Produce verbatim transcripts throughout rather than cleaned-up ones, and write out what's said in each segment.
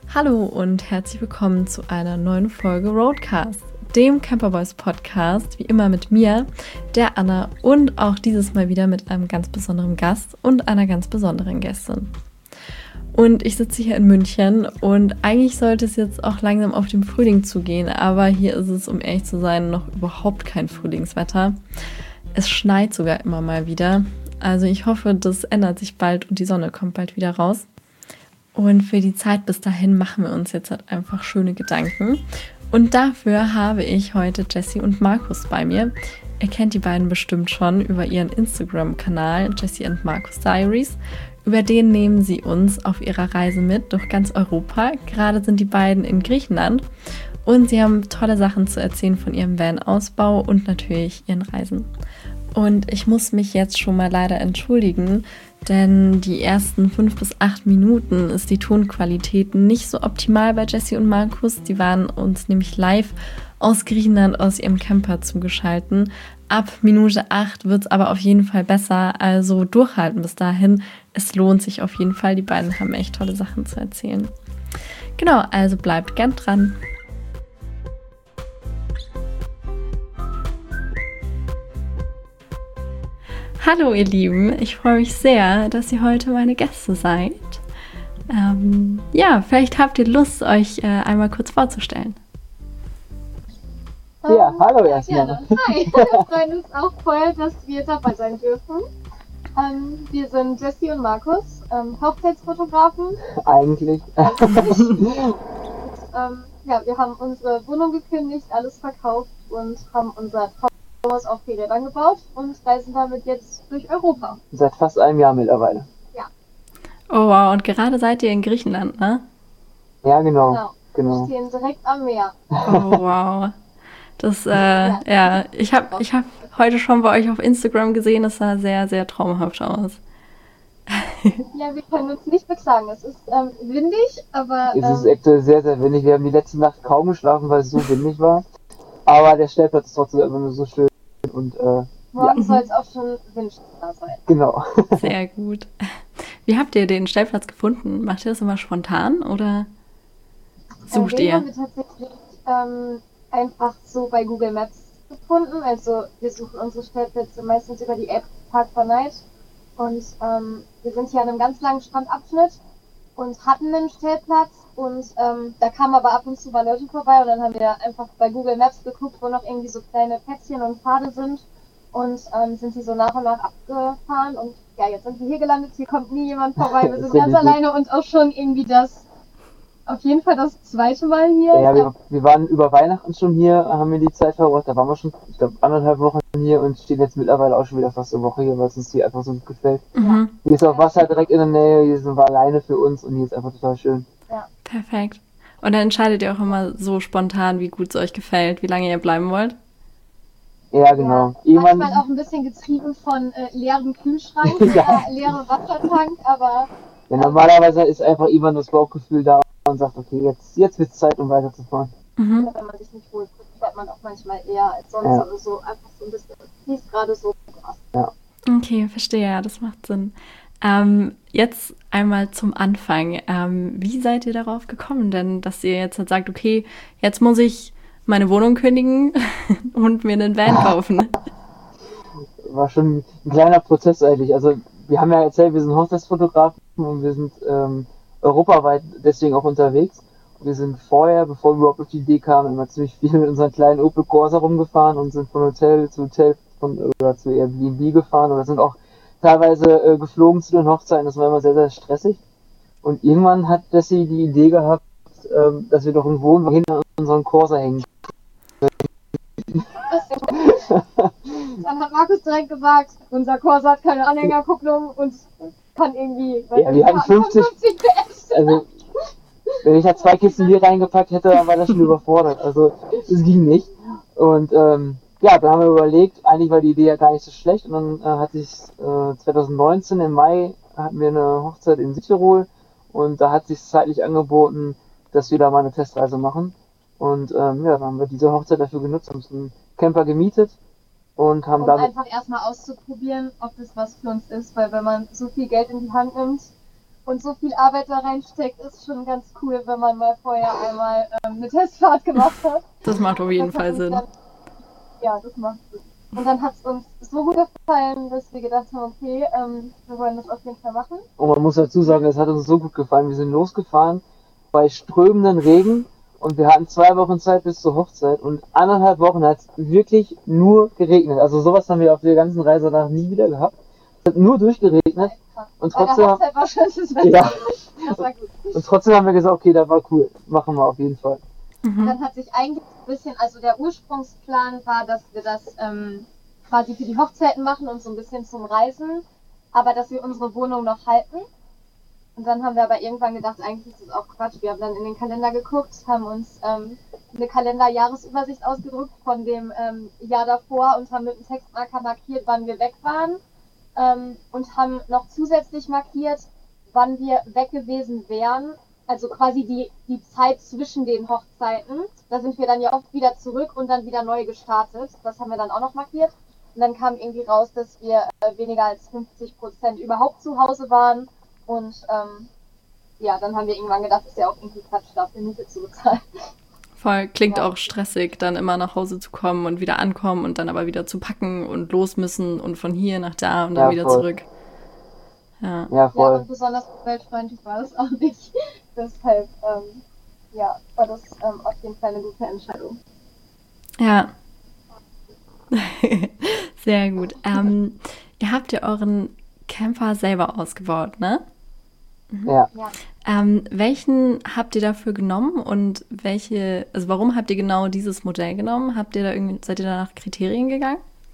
Hallo und herzlich willkommen zu einer neuen Folge Roadcast, dem Camperboys Podcast, wie immer mit mir, der Anna und auch dieses Mal wieder mit einem ganz besonderen Gast und einer ganz besonderen Gästin. Und ich sitze hier in München und eigentlich sollte es jetzt auch langsam auf den Frühling zugehen, aber hier ist es, um ehrlich zu sein, noch überhaupt kein Frühlingswetter. Es schneit sogar immer mal wieder, also ich hoffe, das ändert sich bald und die Sonne kommt bald wieder raus. Und für die Zeit bis dahin machen wir uns jetzt halt einfach schöne Gedanken. Und dafür habe ich heute Jessie und Markus bei mir. Ihr kennt die beiden bestimmt schon über ihren Instagram-Kanal Jessie and Markus Diaries. Über den nehmen sie uns auf ihrer Reise mit durch ganz Europa. Gerade sind die beiden in Griechenland und sie haben tolle Sachen zu erzählen von ihrem Van-Ausbau und natürlich ihren Reisen. Und ich muss mich jetzt schon mal leider entschuldigen, denn die ersten fünf bis acht Minuten ist die Tonqualität nicht so optimal bei Jessie und Markus. Die waren uns nämlich live aus Griechenland, aus ihrem Camper zugeschaltet. Ab Minute acht wird es aber auf jeden Fall besser, also durchhalten bis dahin. Es lohnt sich auf jeden Fall, die beiden haben echt tolle Sachen zu erzählen. Genau, also bleibt gern dran. Hallo ihr Lieben, ich freue mich sehr, dass ihr heute meine Gäste seid. Ähm, ja, vielleicht habt ihr Lust, euch äh, einmal kurz vorzustellen. Ja, Ähm, hallo ja, erstmal. gerne. Hi, wir freuen uns auch voll, dass wir dabei sein dürfen. Ähm, wir sind Jessie und Markus, ähm, Hochzeitsfotografen. Eigentlich. Und, ähm, ja, wir haben unsere Wohnung gekündigt, alles verkauft und haben unser Traumhaus auf Rädern gebaut und reisen damit jetzt durch Europa. Seit fast einem Jahr mittlerweile. Oh wow, und gerade seid ihr in Griechenland, ne? Ja, genau. Genau. Wir Genau. stehen direkt am Meer. Oh wow. Das, äh, ja. ja, ich habe ich hab heute schon bei euch auf Instagram gesehen, es sah sehr, sehr traumhaft aus. Ja, wir können uns nicht beklagen. Es ist ähm, windig, aber Es ist ähm, echt sehr, sehr windig. Wir haben die letzte Nacht kaum geschlafen, weil es so windig war. Aber der Stellplatz ist trotzdem immer nur so schön und äh, morgen soll es auch schon windstill sein. genau. Sehr gut. Wie habt ihr den Stellplatz gefunden? Macht ihr das immer spontan oder sucht äh, den ihr? haben wir tatsächlich ähm, einfach so bei Google Maps gefunden. Also wir suchen unsere Stellplätze meistens über die App Park four Night. Und ähm, wir sind hier an einem ganz langen Strandabschnitt und hatten einen Stellplatz. Und ähm, da kamen aber ab und zu mal Leute vorbei und dann haben wir einfach bei Google Maps geguckt, wo noch irgendwie so kleine Plätzchen und Pfade sind. Und ähm, sind die so nach und nach abgefahren. Und ja, jetzt sind wir hier gelandet. Hier kommt nie jemand vorbei. Wir sind ganz alleine und auch schon irgendwie das, auf jeden Fall das zweite Mal hier. Ja, wir, wir waren über Weihnachten schon hier, haben wir die Zeit verbracht. Da waren wir schon, ich glaube, anderthalb Wochen hier und stehen jetzt mittlerweile auch schon wieder fast eine Woche hier, weil es uns hier einfach so gut gefällt. Mhm. Hier ist auch Wasser direkt in der Nähe, hier sind wir alleine für uns und hier ist einfach total schön. Ja. Perfekt. Und dann entscheidet ihr auch immer so spontan, wie gut es euch gefällt, wie lange ihr bleiben wollt? Ja, genau. Ja, manchmal auch ein bisschen getrieben von äh, leeren Kühlschrank Ja. oder leerem Wassertank, aber Ja, normalerweise ist einfach immer das Bauchgefühl da und sagt, okay, jetzt, jetzt wird es Zeit, um weiterzufahren. Mhm. wenn man sich nicht wohlfühlt, fährt man auch manchmal eher als sonst Ja. oder so. Einfach so ein bisschen, wie es gerade so passt. Ja. Okay, verstehe, ja, das macht Sinn. Ähm, jetzt einmal zum Anfang. Ähm, wie seid ihr darauf gekommen denn, dass ihr jetzt halt sagt, okay, jetzt muss ich meine Wohnung kündigen und mir einen Van kaufen? War schon ein kleiner Prozess eigentlich. Also wir haben ja erzählt, wir sind Hochzeitsfotografen und wir sind ähm, europaweit deswegen auch unterwegs. Wir sind vorher, bevor wir überhaupt auf die Idee kamen, immer ziemlich viel mit unseren kleinen Opel Corsa rumgefahren und sind von Hotel zu Hotel von, oder zu Airbnb gefahren oder sind auch teilweise äh, geflogen zu den Hochzeiten. Das war immer sehr, sehr stressig. Und irgendwann hat Jessie die Idee gehabt, ähm, dass wir doch einen Wohnwagen hinter unseren Corsa hängen. Dann hat Markus direkt gesagt, unser Corsa hat keine Anhängerkupplung und kann irgendwie... Ja, wir hatten fünfzig P S. Also, wenn ich da zwei Kisten hier reingepackt hätte, dann war das schon überfordert. Also, es ging nicht. Und ähm, ja, da haben wir überlegt, eigentlich war die Idee ja gar nicht so schlecht. Und dann äh, hat sich äh, zwanzig neunzehn im Mai hatten wir eine Hochzeit in Südtirol und da hat sich zeitlich angeboten, dass wir da mal eine Testreise machen. Und ähm, ja, dann haben wir diese Hochzeit dafür genutzt, haben uns einen Camper gemietet und haben Um damit einfach erstmal auszuprobieren, ob das was für uns ist, weil wenn man so viel Geld in die Hand nimmt und so viel Arbeit da reinsteckt, ist schon ganz cool, wenn man mal vorher einmal ähm, eine Testfahrt gemacht hat. Das macht auf jeden Das hat Fall uns Sinn. dann, ja, das macht Sinn. Und dann hat es uns so gut gefallen, dass wir gedacht haben, okay, ähm, wir wollen das auf jeden Fall machen. Und man muss dazu sagen, es hat uns so gut gefallen. Wir sind losgefahren bei strömenden Regen und wir hatten zwei Wochen Zeit bis zur Hochzeit und anderthalb Wochen hat es wirklich nur geregnet. Also sowas haben wir auf der ganzen Reise danach nie wieder gehabt. Es hat nur durchgeregnet und Bei der trotzdem, Hochzeit war schönes Wetter. ja, Das war gut. und trotzdem haben wir gesagt, okay, das war cool, machen wir auf jeden Fall. Mhm. Dann hat sich eigentlich ein bisschen, also der Ursprungsplan war, dass wir das ähm, quasi für die Hochzeiten machen und so ein bisschen zum Reisen, aber dass wir unsere Wohnung noch halten. Und dann haben wir aber irgendwann gedacht, eigentlich ist das auch Quatsch. Wir haben dann in den Kalender geguckt, haben uns ähm, eine Kalenderjahresübersicht ausgedruckt von dem ähm, Jahr davor und haben mit einem Textmarker markiert, wann wir weg waren ähm, und haben noch zusätzlich markiert, wann wir weg gewesen wären. Also quasi die, die Zeit zwischen den Hochzeiten. Da sind wir dann ja oft wieder zurück und dann wieder neu gestartet. Das haben wir dann auch noch markiert. Und dann kam irgendwie raus, dass wir äh, weniger als fünfzig Prozent überhaupt zu Hause waren. Und ähm, ja, dann haben wir irgendwann gedacht, ist ja auch irgendwie Quatsch, dafür Miete zu bezahlen. Voll, klingt Ja. auch stressig, dann immer nach Hause zu kommen und wieder ankommen und dann aber wieder zu packen und los müssen und von hier nach da und dann Ja, wieder voll. zurück. Ja, Ja, Ja, voll. und besonders umweltfreundlich war das auch nicht. Deshalb, ähm, ja, war das ähm, auf jeden Fall eine gute Entscheidung. ja. Sehr gut. Ähm, ihr habt ja euren Camper selber ausgebaut, ne? Ja. Ja. Ähm, welchen habt ihr dafür genommen und welche, also warum habt ihr genau dieses Modell genommen? Habt ihr da irgendwie, seid ihr da nach Kriterien gegangen?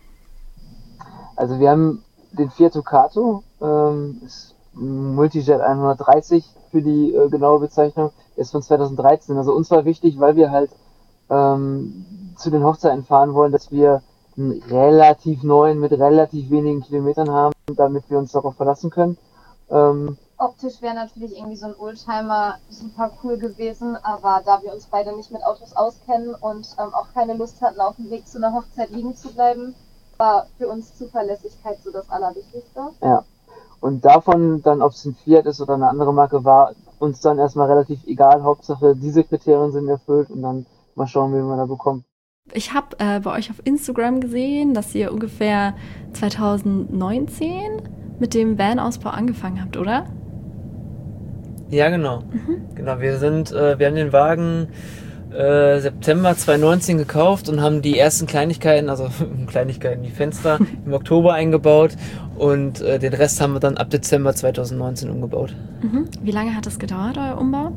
Also wir haben den Fiat Ducato, ähm, ist ein Multijet hundertdreißig für die äh, genaue Bezeichnung, der ist von zweitausenddreizehn. Also uns war wichtig, weil wir halt ähm, zu den Hochzeiten fahren wollen, dass wir einen relativ neuen mit relativ wenigen Kilometern haben, damit wir uns darauf verlassen können. Ähm, Optisch wäre natürlich irgendwie so ein Oldtimer super cool gewesen, aber da wir uns beide nicht mit Autos auskennen und ähm, auch keine Lust hatten, auf dem Weg zu einer Hochzeit liegen zu bleiben, war für uns Zuverlässigkeit so das Allerwichtigste. ja. Und davon dann, ob es ein Fiat ist oder eine andere Marke, war uns dann erstmal relativ egal. Hauptsache, diese Kriterien sind erfüllt und dann mal schauen, wie wir da bekommen. Ich habe äh, bei euch auf Instagram gesehen, dass ihr ungefähr zweitausendneunzehn mit dem Van-Ausbau angefangen habt, oder? Ja, genau. Genau, wir sind, äh, wir haben den Wagen äh, September zweitausendneunzehn gekauft und haben die ersten Kleinigkeiten, also Kleinigkeiten, die Fenster im Oktober eingebaut und äh, den Rest haben wir dann ab Dezember zweitausendneunzehn umgebaut. Mhm. Wie lange hat das gedauert, euer Umbau?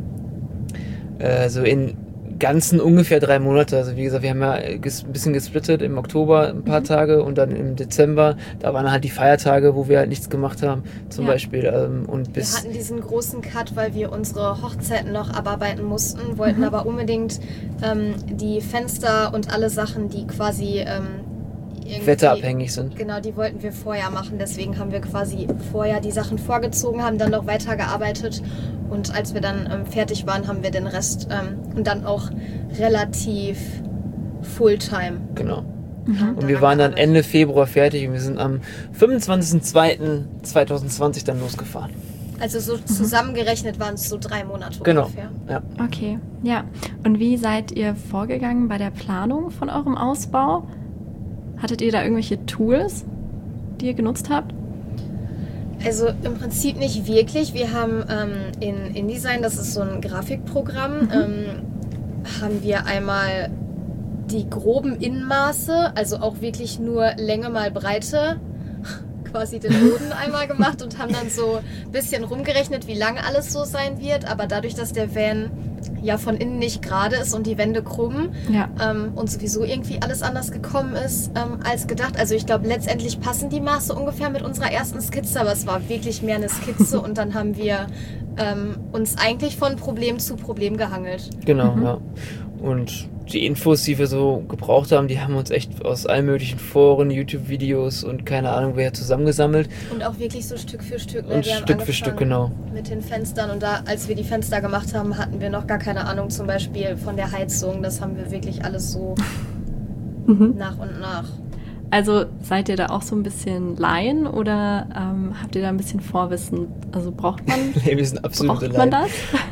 Äh, so in ganzen ungefähr drei Monate. Also wie gesagt, wir haben ja ges- ein bisschen gesplittet im Oktober ein paar Tage und dann im Dezember, da waren halt die Feiertage, wo wir halt nichts gemacht haben, zum Ja. Beispiel. Ähm, und Wir bis hatten diesen großen Cut, weil wir unsere Hochzeiten noch abarbeiten mussten, wollten aber unbedingt ähm, die Fenster und alle Sachen, die quasi ähm, irgendwie- wetterabhängig sind. Genau, die wollten wir vorher machen. Deswegen haben wir quasi vorher die Sachen vorgezogen, haben dann noch weitergearbeitet. Und als wir dann ähm, fertig waren, haben wir den Rest ähm, und dann auch relativ Fulltime. Genau. Mhm. Und wir waren dann Ende Februar fertig und wir sind am fünfundzwanzigsten zweiten zweitausendzwanzig dann losgefahren. Also so zusammengerechnet waren es so drei Monate Genau. ungefähr. Ja. Okay, ja. Und wie seid ihr vorgegangen bei der Planung von eurem Ausbau? Hattet ihr da irgendwelche Tools, die ihr genutzt habt? Also im Prinzip nicht wirklich. Wir haben ähm, in InDesign, das ist so ein Grafikprogramm, Mhm. ähm, haben wir einmal die groben Innenmaße, also auch wirklich nur Länge mal Breite, quasi den Boden einmal gemacht und haben dann so ein bisschen rumgerechnet, wie lang alles so sein wird. Aber dadurch, dass der Van ja von innen nicht gerade ist und die Wände krumm, Ja. ähm, und sowieso irgendwie alles anders gekommen ist ähm, als gedacht. Also ich glaube, letztendlich passen die Maße ungefähr mit unserer ersten Skizze, aber es war wirklich mehr eine Skizze und dann haben wir ähm, uns eigentlich von Problem zu Problem gehangelt. Genau, Mhm. ja. Und die Infos, die wir so gebraucht haben, die haben wir uns echt aus allen möglichen Foren, YouTube-Videos und keine Ahnung wer zusammengesammelt. Und auch wirklich so Stück für Stück. Ne? Und Wir haben Stück für Stück, genau. mit den Fenstern und da, als wir die Fenster gemacht haben, hatten wir noch gar keine Ahnung zum Beispiel von der Heizung. Das haben wir wirklich alles so Mhm. nach und nach. Also seid ihr da auch so ein bisschen Laien oder ähm, habt ihr da ein bisschen Vorwissen? Also braucht man, Nee, wir sind absolute braucht man Laien.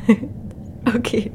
das? Okay.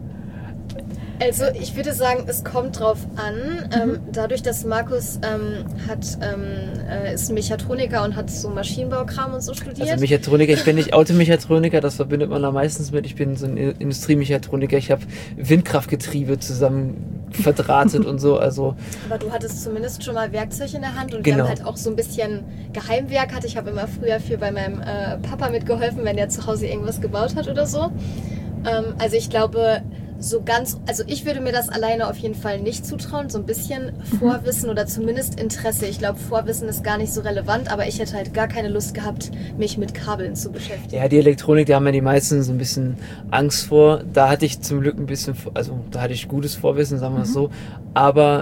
Also ich würde sagen, es kommt drauf an. Ähm, dadurch, dass Markus ähm, hat, ähm, äh, ist ein Mechatroniker und hat so Maschinenbaukram und so studiert. Also Mechatroniker, ich bin nicht Automechatroniker, das verbindet man da meistens mit. Ich bin so ein Industriemechatroniker, ich habe Windkraftgetriebe zusammen verdrahtet und so, also... Aber du hattest zumindest schon mal Werkzeug in der Hand und Genau. wir haben halt auch so ein bisschen Geheimwerk hatte. Ich habe immer früher viel bei meinem äh, Papa mitgeholfen, wenn er zu Hause irgendwas gebaut hat oder so. Ähm, also ich glaube... So ganz, also ich würde mir das alleine auf jeden Fall nicht zutrauen, so ein bisschen Vorwissen oder zumindest Interesse. Ich glaube, Vorwissen ist gar nicht so relevant, aber ich hätte halt gar keine Lust gehabt, mich mit Kabeln zu beschäftigen. Ja, die Elektronik, da haben ja die meisten so ein bisschen Angst vor. Da hatte ich zum Glück ein bisschen, also da hatte ich gutes Vorwissen, sagen wir es so. Aber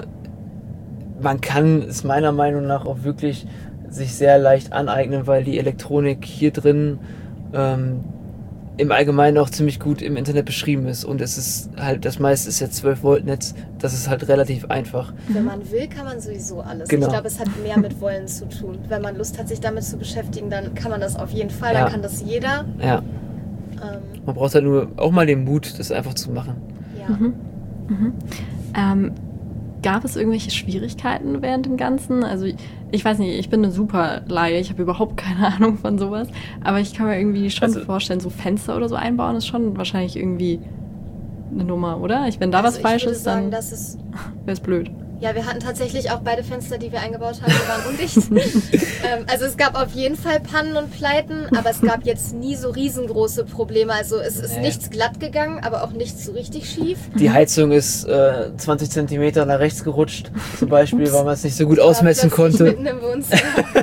man kann es meiner Meinung nach auch wirklich sich sehr leicht aneignen, weil die Elektronik hier drin ähm, im Allgemeinen auch ziemlich gut im Internet beschrieben ist und es ist halt, das meiste ist jetzt zwölf Volt Netz, das ist halt relativ einfach. Wenn man will, kann man sowieso alles. Genau. Ich glaube, es hat mehr mit Wollen zu tun. Wenn man Lust hat, sich damit zu beschäftigen, dann kann man das auf jeden Fall, Ja. dann kann das jeder. Ja, Ähm, man braucht halt nur auch mal den Mut, das einfach zu machen. ja. Mhm. Mhm. Ähm, gab es irgendwelche Schwierigkeiten während dem Ganzen? Also ich weiß nicht, ich bin eine super Laie, ich habe überhaupt keine Ahnung von sowas, aber ich kann mir irgendwie schon Also- vorstellen, so Fenster oder so einbauen ist schon wahrscheinlich irgendwie eine Nummer, oder? Ich, wenn da Also was falsch ich würde ist, sagen, dann das ist wäre es blöd. Ja, wir hatten tatsächlich auch beide Fenster, die wir eingebaut haben, die waren undicht. ähm, also es gab auf jeden Fall Pannen und Pleiten, aber es gab jetzt nie so riesengroße Probleme. Also es ist Nee. nichts glatt gegangen, aber auch nichts so richtig schief. Die Heizung ist äh, zwanzig Zentimeter nach rechts gerutscht, zum Beispiel, Ups. weil man es nicht so gut War ausmessen plötzlich konnte. Mitten im Wohnzimmer.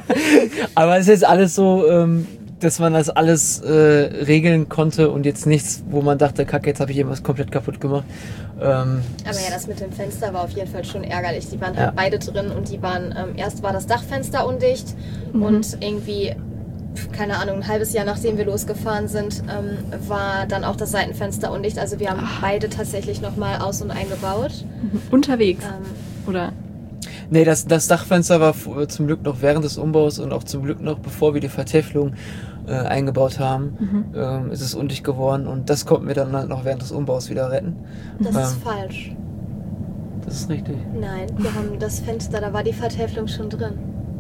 Aber es ist jetzt alles so, ähm, dass man das alles äh, regeln konnte und jetzt nichts, wo man dachte, kacke, jetzt habe ich irgendwas komplett kaputt gemacht. Ähm, Aber ja, das mit dem Fenster war auf jeden Fall schon ärgerlich. Die waren Ja. halt beide drin und die waren, ähm, erst war das Dachfenster undicht Mhm. und irgendwie, pf, keine Ahnung, ein halbes Jahr nachdem wir losgefahren sind, ähm, war dann auch das Seitenfenster undicht. Also wir haben Ach. beide tatsächlich nochmal aus- und eingebaut. Unterwegs, Ähm, oder? Nee, das, das Dachfenster war f- zum Glück noch während des Umbaus und auch zum Glück noch bevor wir die Vertäfelung äh, eingebaut haben, Mhm. ähm, ist es undicht geworden und das konnten wir dann halt noch während des Umbaus wieder retten. das ist Ähm. falsch. Das ist richtig. Nein, wir haben das Fenster, da war die Vertäfelung schon drin.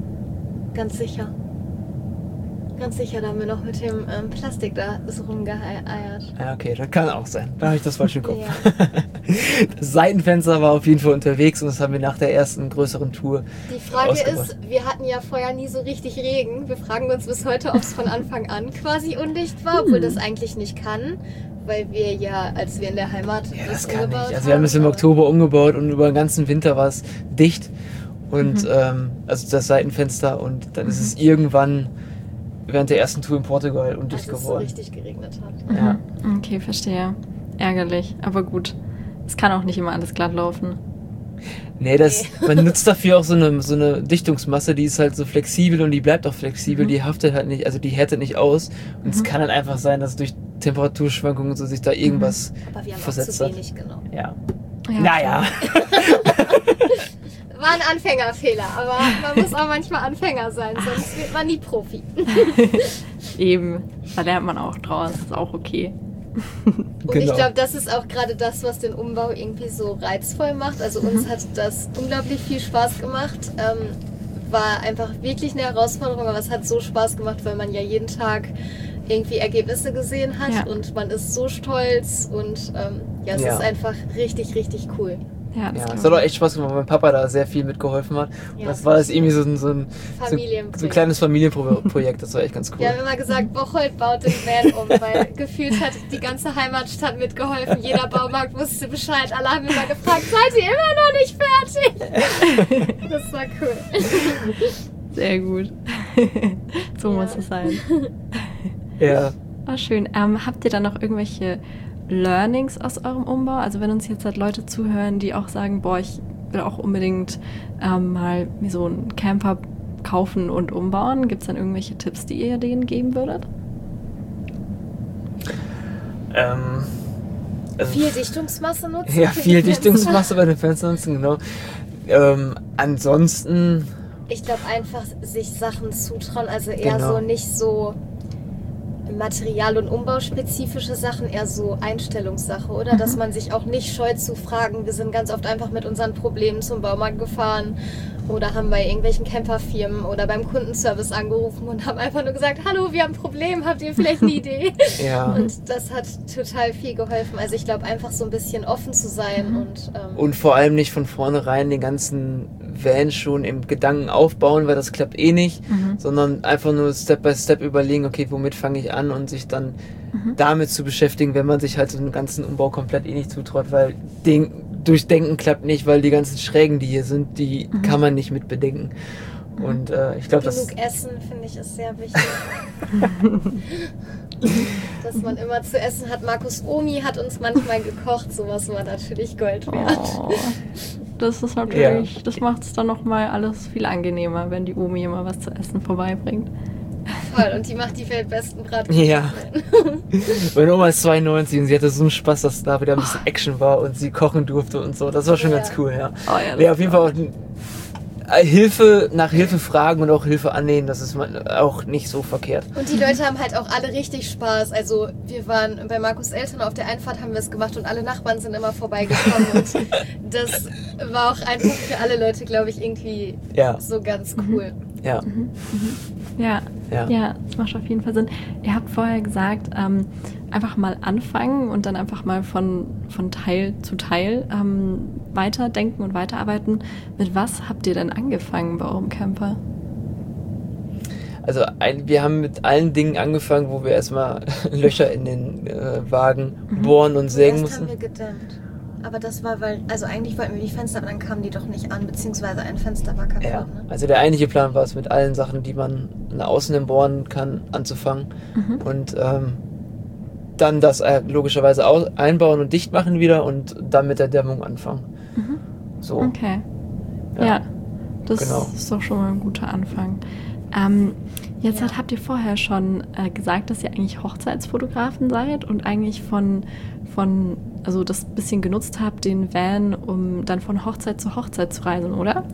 Ganz sicher. Ganz sicher, da haben wir noch mit dem ähm, Plastik da so rumgeeiert. Ja, okay, das kann auch sein. Da habe ich das falsch im Kopf. Ja. Das Seitenfenster war auf jeden Fall unterwegs und das haben wir nach der ersten größeren Tour. Die Frage Ausgemacht. ist, wir hatten ja vorher nie so richtig Regen. Wir fragen uns bis heute, ob es von Anfang an quasi undicht war, obwohl das eigentlich nicht kann, weil wir ja, als wir in der Heimat Ja, das das kann umgebaut nicht. Also wir haben es im aber- Oktober umgebaut und über den ganzen Winter war es dicht. Und ähm, also das Seitenfenster und dann ist es irgendwann während der ersten Tour in Portugal undicht als es so geworden. richtig geregnet hat. Ja. Mhm. Okay, verstehe. Ärgerlich, aber gut. Es kann auch nicht immer alles glatt laufen. Nee, das, man nutzt dafür auch so eine, so eine Dichtungsmasse, die ist halt so flexibel und die bleibt auch flexibel, Mhm. die haftet halt nicht, also die härtet nicht aus. Und es Mhm. kann halt einfach sein, dass durch Temperaturschwankungen und so sich da irgendwas Aber wir haben auch versetzt zu hat. wenig genommen. Ja. Ja, Naja. War ein Anfängerfehler, aber man muss auch manchmal Anfänger sein, sonst wird man nie Profi. Eben. Da lernt man auch draus. Ist auch okay. Und ich Genau. glaube, das ist auch gerade das, was den Umbau irgendwie so reizvoll macht. Also uns hat das unglaublich viel Spaß gemacht. Ähm, war einfach wirklich eine Herausforderung, aber es hat so Spaß gemacht, weil man ja jeden Tag irgendwie Ergebnisse gesehen hat Ja. und man ist so stolz und ähm, ja, es Ja. ist einfach richtig, richtig cool. Ja, das Ja, glaub es hat auch ich. echt Spaß gemacht, weil mein Papa da sehr viel mitgeholfen hat. Und Ja, das war das irgendwie so ein, so ein, so ein, Familienprojekt. so ein kleines Familienprojekt, das war echt ganz cool. Wir haben immer gesagt, Bocholt baut den Van um, weil gefühlt hat die ganze Heimatstadt mitgeholfen. Jeder Baumarkt wusste Bescheid. Alle haben immer gefragt, seid ihr immer noch nicht fertig? Das war cool. Sehr gut. So Ja. muss es sein. Ja. Oh, schön. Ähm, habt ihr dann noch irgendwelche Learnings aus eurem Umbau? Also wenn uns jetzt halt Leute zuhören, die auch sagen, boah, ich will auch unbedingt ähm, mal mir so einen Camper kaufen und umbauen, gibt es dann irgendwelche Tipps, die ihr denen geben würdet? Ähm, also, Viel Dichtungsmasse nutzen. ja, für viel die Dichtungsmasse bei den Fenstern nutzen, genau. Ähm, ansonsten, Ich glaube einfach, sich Sachen zutrauen, also eher Genau. so nicht so Material- und Umbauspezifische Sachen, eher so Einstellungssache, oder? Mhm. Dass man sich auch nicht scheut zu fragen. Wir sind ganz oft einfach mit unseren Problemen zum Baumarkt gefahren oder haben bei irgendwelchen Camperfirmen oder beim Kundenservice angerufen und haben einfach nur gesagt, hallo, wir haben ein Problem, habt ihr vielleicht eine Idee? Ja. Und das hat total viel geholfen. Also ich glaube einfach so ein bisschen offen zu sein Mhm. und ähm, Und vor allem nicht von vornherein den ganzen Van schon im Gedanken aufbauen, weil das klappt eh nicht, Mhm. sondern einfach nur Step by Step überlegen, okay, womit fange ich an und sich dann Mhm. damit zu beschäftigen, wenn man sich halt so einen ganzen Umbau komplett eh nicht zutraut, weil den, durchdenken klappt nicht, weil die ganzen Schrägen, die hier sind, die Mhm. kann man nicht mit bedenken. Und äh, ich glaube, das... genug Essen, finde ich, ist sehr wichtig. Dass man immer zu essen hat. Markus' Omi hat uns manchmal gekocht, sowas war natürlich Gold wert. Oh, das ist natürlich, das macht es dann nochmal alles viel angenehmer, wenn die Omi immer was zu essen vorbeibringt. Voll, und die macht die weltbesten Bratwurst. Ja. Meine Oma ist zweiundneunzig und sie hatte so einen Spaß, dass da wieder ein bisschen Action war und sie kochen durfte und so. Das war schon Ja. ganz cool, ja. Oh ja, das Ja, auf jeden Fall auch äh, Hilfe, nach Hilfe fragen und auch Hilfe annehmen, das ist mal auch nicht so verkehrt. Und die Leute haben halt auch alle richtig Spaß. Also wir waren bei Markus' Eltern auf der Einfahrt, haben wir es gemacht und alle Nachbarn sind immer vorbeigekommen. Und das war auch einfach für alle Leute, glaube ich, irgendwie Ja, so ganz cool. ja, Ja, ja. ja, das macht auf jeden Fall Sinn. Ihr habt vorher gesagt, ähm, einfach mal anfangen und dann einfach mal von, von Teil zu Teil ähm, weiterdenken und weiterarbeiten. Mit was habt ihr denn angefangen bei eurem Camper? Also ein, wir haben mit allen Dingen angefangen, wo wir erstmal Löcher in den äh, Wagen Mhm. bohren und sägen Erst haben mussten. wir gedämmt. Aber das war, weil, also eigentlich wollten wir die Fenster, aber dann kamen die doch nicht an, beziehungsweise ein Fenster war kaputt. Ja, Ne? also der eigentliche Plan war es, mit allen Sachen, die man nach außen bohren kann, anzufangen. Mhm. Und ähm, dann das äh, logischerweise au- einbauen und dicht machen wieder und dann mit der Dämmung anfangen. Mhm. So. Okay. Ja. Ja, das Genau. ist doch schon mal ein guter Anfang. Ähm, jetzt Ja. hat, habt ihr vorher schon äh, gesagt, dass ihr eigentlich Hochzeitsfotografen seid und eigentlich von, von, also das bisschen genutzt habt, den Van, um dann von Hochzeit zu Hochzeit zu reisen, oder?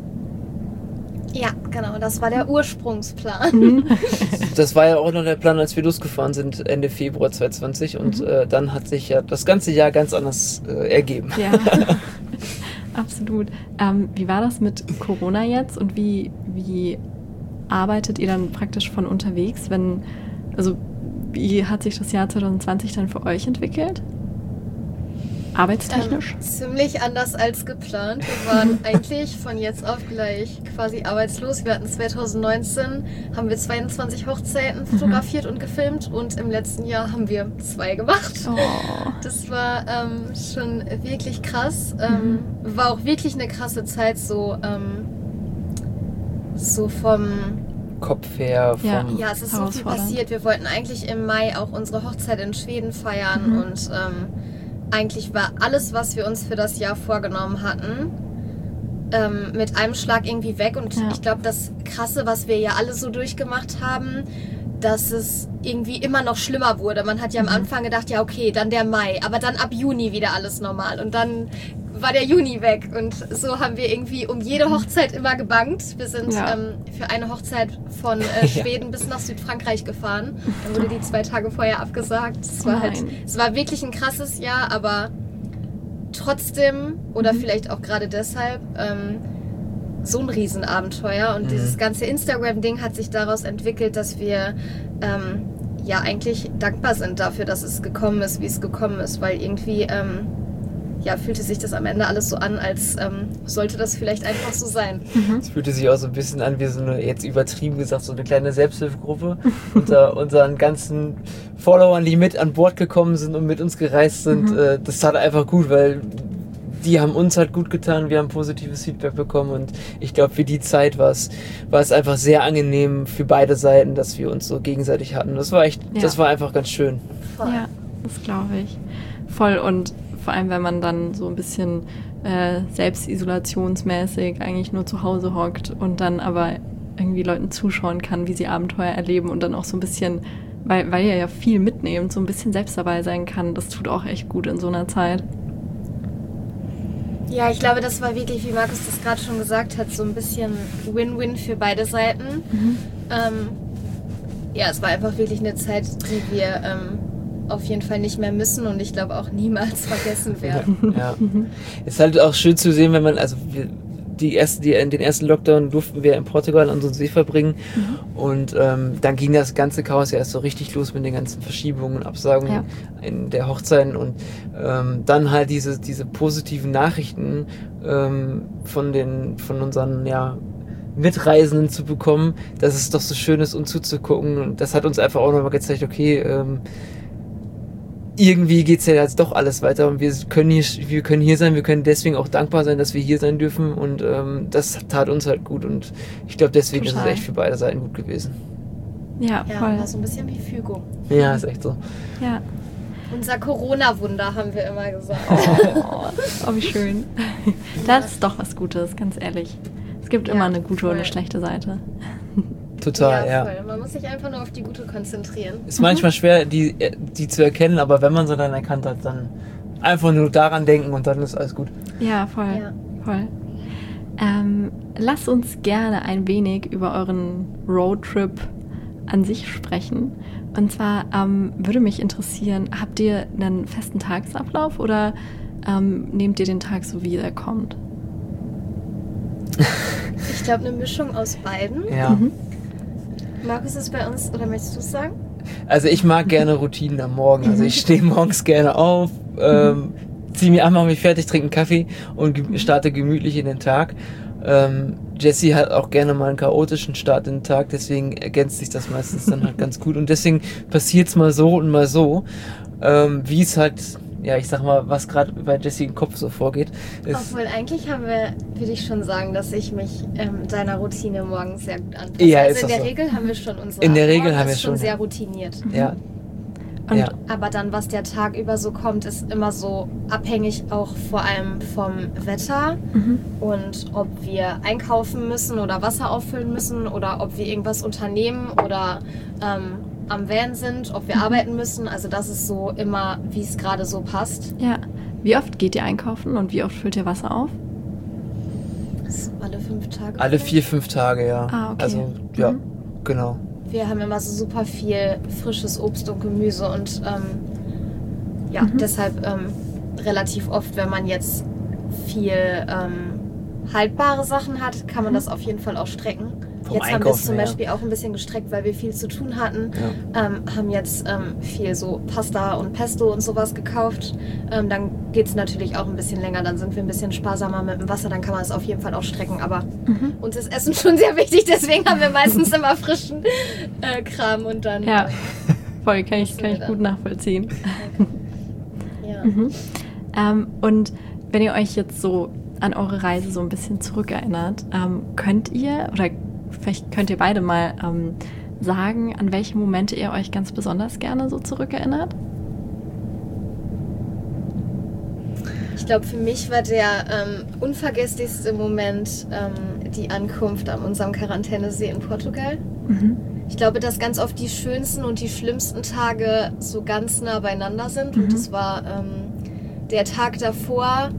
Ja, genau, das war der Ursprungsplan. Mhm. Das war ja auch noch der Plan, als wir losgefahren sind, Ende Februar zwanzig zwanzig. Und Mhm. äh, dann hat sich ja das ganze Jahr ganz anders äh, ergeben. Ja, absolut. Ähm, wie war das mit Corona jetzt und wie, wie arbeitet ihr dann praktisch von unterwegs, wenn, also wie hat sich das Jahr zwanzig zwanzig dann für euch entwickelt? Arbeitstechnisch? Ähm, ziemlich anders als geplant. Wir waren eigentlich von jetzt auf gleich quasi arbeitslos. Wir hatten zwanzig neunzehn, haben wir zweiundzwanzig Hochzeiten fotografiert und gefilmt und im letzten Jahr haben wir zwei gemacht. Oh. Das war ähm, schon wirklich krass. Ähm, war auch wirklich eine krasse Zeit, so, ähm, so vom... Kopf her, vom Ja. Ja, es ist so viel Herausfordernd. passiert. Wir wollten eigentlich im Mai auch unsere Hochzeit in Schweden feiern Mhm. und ähm, eigentlich war alles, was wir uns für das Jahr vorgenommen hatten, ähm, mit einem Schlag irgendwie weg. Und Ja. ich glaube, das Krasse, was wir ja alle so durchgemacht haben, dass es irgendwie immer noch schlimmer wurde. Man hat ja am Mhm. Anfang gedacht, ja okay, dann der Mai, aber dann ab Juni wieder alles normal. Und dann war der Juni weg. Und so haben wir irgendwie um jede Hochzeit immer gebankt. Wir sind Ja. ähm, für eine Hochzeit von äh, Schweden bis nach Südfrankreich gefahren. Dann wurde die zwei Tage vorher abgesagt. Es war halt, Nein. es war wirklich ein krasses Jahr, aber trotzdem oder Mhm. vielleicht auch gerade deshalb ähm, so ein Riesenabenteuer. Und Mhm. dieses ganze Instagram-Ding hat sich daraus entwickelt, dass wir ähm, ja eigentlich dankbar sind dafür, dass es gekommen ist, wie es gekommen ist, weil irgendwie ähm, ja, fühlte sich das am Ende alles so an, als ähm, sollte das vielleicht einfach so sein. Mhm. Es fühlte sich auch so ein bisschen an wie so eine, jetzt übertrieben gesagt, so eine kleine Selbsthilfegruppe unter unseren ganzen Followern, die mit an Bord gekommen sind und mit uns gereist sind. Mhm. Äh, das tat einfach gut, weil die haben uns halt gut getan, wir haben positives Feedback bekommen und ich glaube, für die Zeit war es, war es einfach sehr angenehm für beide Seiten, dass wir uns so gegenseitig hatten. Das war echt, Ja. das war einfach ganz schön. Voll. Ja, das glaube ich. Voll, und vor allem, wenn man dann so ein bisschen äh, selbstisolationsmäßig eigentlich nur zu Hause hockt und dann aber irgendwie Leuten zuschauen kann, wie sie Abenteuer erleben und dann auch so ein bisschen, weil, weil ihr ja viel mitnehmt, so ein bisschen selbst dabei sein kann. Das tut auch echt gut in so einer Zeit. Ja, ich glaube, das war wirklich, wie Markus das gerade schon gesagt hat, so ein bisschen Win-Win für beide Seiten. Mhm. Ähm, ja, es war einfach wirklich eine Zeit, die wir ähm, auf jeden Fall nicht mehr müssen und ich glaube auch niemals vergessen werden. Ja. Ist halt auch schön zu sehen, wenn man, also wir, die ersten, die, in den ersten Lockdown durften wir in Portugal an so einen See verbringen mhm. und ähm, dann ging das ganze Chaos ja erst so richtig los mit den ganzen Verschiebungen und Absagungen ja. in der Hochzeiten und ähm, dann halt diese, diese positiven Nachrichten ähm, von den, von unseren, ja, Mitreisenden zu bekommen, dass es doch so schön ist, uns zuzugucken und das hat uns einfach auch nochmal gezeigt, okay, ähm, irgendwie geht's ja jetzt doch alles weiter und wir können hier, wir können hier sein, wir können deswegen auch dankbar sein, dass wir hier sein dürfen und ähm, das tat uns halt gut und ich glaube deswegen Total. Ist es echt für beide Seiten gut gewesen. Ja, ja voll. War so ein bisschen wie Fügung. Ja, ist echt so. Ja. Unser Corona-Wunder, haben wir immer gesagt. Oh, oh wie schön. Das ist doch was Gutes, ganz ehrlich. Es gibt ja, immer eine gute voll. Und eine schlechte Seite. Total, ja. Voll. Man muss sich einfach nur auf die gute konzentrieren. Ist manchmal schwer, die, die zu erkennen, aber wenn man sie dann erkannt hat, dann einfach nur daran denken und dann ist alles gut. Ja, voll. Ja. voll. Ähm, lasst uns gerne ein wenig über euren Roadtrip an sich sprechen. Und zwar ähm, würde mich interessieren, habt ihr einen festen Tagesablauf oder ähm, nehmt ihr den Tag so, wie er kommt? Ich glaube, eine Mischung aus beiden. Ja. Mhm. Markus ist bei uns, oder möchtest du es sagen? Also ich mag gerne Routinen am Morgen. Also ich stehe morgens gerne auf, ähm, ziehe mich an, mache mich fertig, trinke einen Kaffee und ge- starte gemütlich in den Tag. Ähm, Jessie hat auch gerne mal einen chaotischen Start in den Tag, deswegen ergänzt sich das meistens dann halt ganz gut. Und deswegen passiert's mal so und mal so, ähm, wie es halt, ja, ich sag mal, was gerade bei Jessie im Kopf so vorgeht. Obwohl, eigentlich haben wir, würde ich schon sagen, dass ich mich ähm, deiner Routine morgens sehr gut anpasse. Ja, also ist in der so. Regel haben wir schon unsere In der Regel Morgen haben wir ist schon schon sehr ja. routiniert. Ja. Und, ja. Aber dann, was der Tag über so kommt, ist immer so abhängig auch vor allem vom Wetter Mhm. und ob wir einkaufen müssen oder Wasser auffüllen müssen oder ob wir irgendwas unternehmen oder ähm, am Van sind, ob wir Mhm. arbeiten müssen. Also das ist so immer, wie es gerade so passt. Ja. Wie oft geht ihr einkaufen und wie oft füllt ihr Wasser auf? So alle fünf Tage. Alle vielleicht. vier, fünf Tage, ja. Ah, okay. Also, ja, Mhm. genau. Wir haben immer so super viel frisches Obst und Gemüse und ähm, ja, Mhm. deshalb ähm, relativ oft, wenn man jetzt viel ähm, haltbare Sachen hat, kann man Mhm. das auf jeden Fall auch strecken. Vom Jetzt haben wir es Einkaufen zum her. Beispiel auch ein bisschen gestreckt, weil wir viel zu tun hatten. Ja. Ähm, haben jetzt ähm, viel so Pasta und Pesto und sowas gekauft. Ähm, dann geht es natürlich auch ein bisschen länger, dann sind wir ein bisschen sparsamer mit dem Wasser, dann kann man es auf jeden Fall auch strecken. Aber Mhm. uns ist Essen schon sehr wichtig, deswegen haben wir meistens immer frischen äh, Kram und dann... Ja, äh, voll, kann ich, Müssen kann wir ich dann. gut nachvollziehen. ja. Mhm. Ähm, und wenn ihr euch jetzt so an eure Reise so ein bisschen zurückerinnert, ähm, könnt ihr, oder vielleicht könnt ihr beide mal ähm, sagen, an welche Momente ihr euch ganz besonders gerne so zurückerinnert? Ich glaube, für mich war der ähm, unvergesslichste Moment ähm, die Ankunft an unserem Quarantänesee in Portugal. Mhm. Ich glaube, dass ganz oft die schönsten und die schlimmsten Tage so ganz nah beieinander sind. Mhm. Und es war ähm, der Tag davor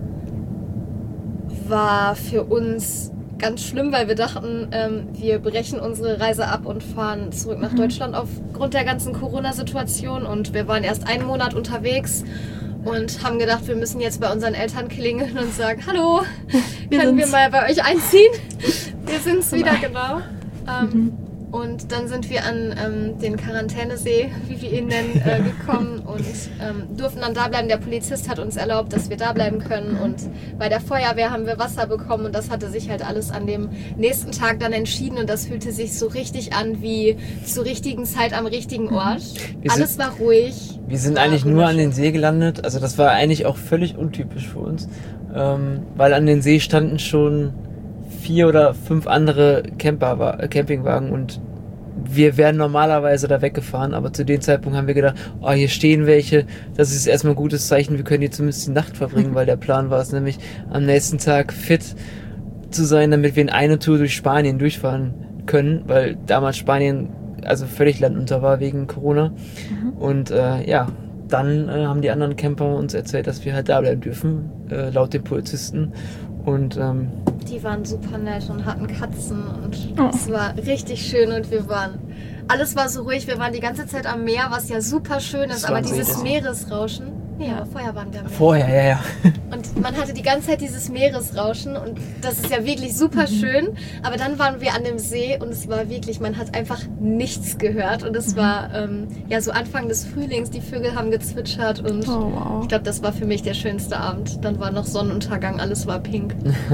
war für uns ganz schlimm, weil wir dachten, ähm, wir brechen unsere Reise ab und fahren zurück nach Mhm. Deutschland aufgrund der ganzen Corona-Situation. Und wir waren erst einen Monat unterwegs und haben gedacht, wir müssen jetzt bei unseren Eltern klingeln und sagen, hallo, Wir können wir sind's. mal bei euch einziehen? Wir sind's wieder, Nein. genau. Ähm, Mhm. Und dann sind wir an ähm, den Quarantänesee, wie wir ihn nennen, äh, gekommen und ähm, durften dann da bleiben. Der Polizist hat uns erlaubt, dass wir da bleiben können. Und bei der Feuerwehr haben wir Wasser bekommen und das hatte sich halt alles an dem nächsten Tag dann entschieden. Und das fühlte sich so richtig an wie zur richtigen Zeit am richtigen Ort. Wir Alles war ruhig. Wir sind war eigentlich nur an den wunderschön. See gelandet, also das war eigentlich auch völlig untypisch für uns, ähm, weil an den See standen schon vier oder fünf andere Camper, äh, Campingwagen und wir wären normalerweise da weggefahren, aber zu dem Zeitpunkt haben wir gedacht, oh, hier stehen welche, das ist erstmal ein gutes Zeichen, wir können hier zumindest die Nacht verbringen, weil der Plan war es nämlich, am nächsten Tag fit zu sein, damit wir in eine Tour durch Spanien durchfahren können, weil damals Spanien also völlig landunter war wegen Corona. Mhm. Und äh, ja, dann äh, haben die anderen Camper uns erzählt, dass wir halt da bleiben dürfen. äh, laut den Polizisten. Und ähm, die waren super nett und hatten Katzen und Oh. es war richtig schön und wir waren, alles war so ruhig, wir waren die ganze Zeit am Meer, was ja super schön Das ist, war aber ein dieses See, Meeresrauschen, nee, aber vorher waren wir am Meer. vorher, ja, ja. Und man hatte die ganze Zeit dieses Meeresrauschen und das ist ja wirklich super schön, aber dann waren wir an dem See und es war wirklich, man hat einfach nichts gehört und es war ähm, ja so Anfang des Frühlings, die Vögel haben gezwitschert und Oh, wow. ich glaube, das war für mich der schönste Abend. Dann war noch Sonnenuntergang, alles war pink.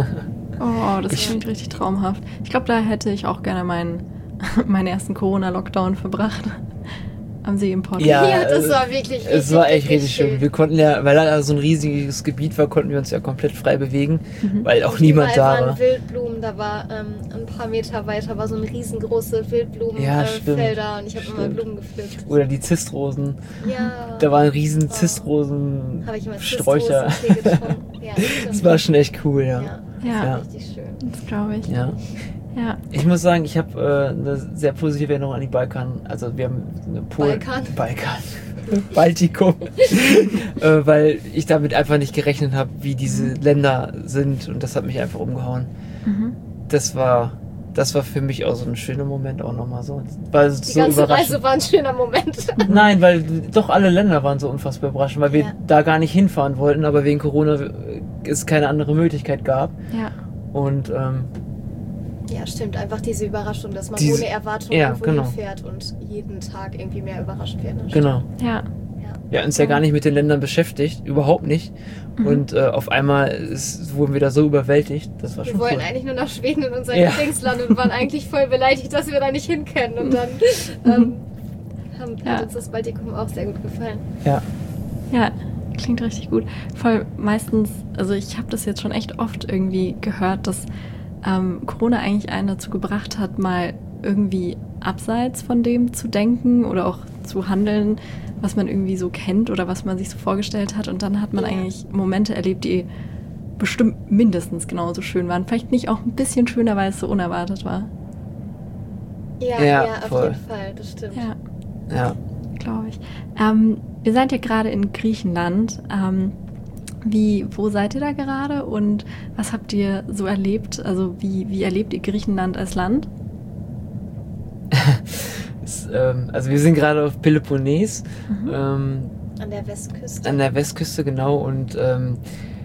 Oh, das klingt richtig traumhaft. Ich glaube, da hätte ich auch gerne meinen, meinen ersten Corona-Lockdown verbracht. Am See im Pott. Ja, Ja, das also, war wirklich richtig, Es war echt richtig richtig schön. schön. Wir konnten ja, weil da so ein riesiges Gebiet war, konnten wir uns ja komplett frei bewegen, Mhm. weil auch niemand Überall da waren war. Wildblumen, da war ähm, ein paar Meter weiter war so eine riesengroße Wildblumenfelder Ja, äh, stimmt. Felder und ich habe immer Stimmt. Blumen gepflückt. Oder die Zistrosen. Ja. Da waren riesen Oh. Zistrosen Habe ich immer Sträucher. Zitrusentee getrunken. Ja, stimmt. Das war schon echt cool, ja. Ja, Ja, Ja. richtig schön. das glaube ich. Ja. Ja. Ich muss sagen, ich habe äh, eine sehr positive Erinnerung an die Balkan. Also wir haben eine Polen. Balkan? Balkan. Baltikum. äh, weil ich damit einfach nicht gerechnet habe, wie diese Länder sind und das hat mich einfach umgehauen. Mhm. Das war, das war für mich auch so ein schöner Moment auch nochmal so. Weil es Die so ganze überraschend. Reise war ein schöner Moment. Nein, weil doch alle Länder waren so unfassbar überraschend, weil wir Ja. da gar nicht hinfahren wollten, aber wegen Corona äh, es keine andere Möglichkeit gab. Ja. Und ähm, Ja, stimmt. Einfach diese Überraschung, dass man Diese- ohne Erwartung ja, irgendwo genau. hinfährt und jeden Tag irgendwie mehr überrascht wird. Ne? genau. Ja. Ja. Wir hatten uns ja gar nicht mit den Ländern beschäftigt, überhaupt nicht. Mhm. Und äh, auf einmal ist, wurden wir da so überwältigt. Das war Wir schon wollten cool. eigentlich nur nach Schweden in unser Ja. Lieblingsland und waren eigentlich voll beleidigt, dass wir da nicht hin können. Und dann ähm, haben, Ja. hat uns das Baltikum auch sehr gut gefallen. Ja. Ja, klingt richtig gut. Voll meistens, also ich habe das jetzt schon echt oft irgendwie gehört, dass ähm, Corona eigentlich einen dazu gebracht hat, mal irgendwie abseits von dem zu denken oder auch zu handeln, was man irgendwie so kennt oder was man sich so vorgestellt hat. Und dann hat man Ja. eigentlich Momente erlebt, die bestimmt mindestens genauso schön waren. Vielleicht nicht auch ein bisschen schöner, weil es so unerwartet war. Ja, Ja, ja, auf voll. jeden Fall, das stimmt. Ja. Ja. Glaube ich. Ähm, ihr seid ja gerade in Griechenland. Ähm, wie, wo seid ihr da gerade und was habt ihr so erlebt? Also wie, wie erlebt ihr Griechenland als Land? Es, ähm, also wir sind gerade auf Peloponnes, Mhm. ähm, An der Westküste. an der Westküste genau. Und ähm,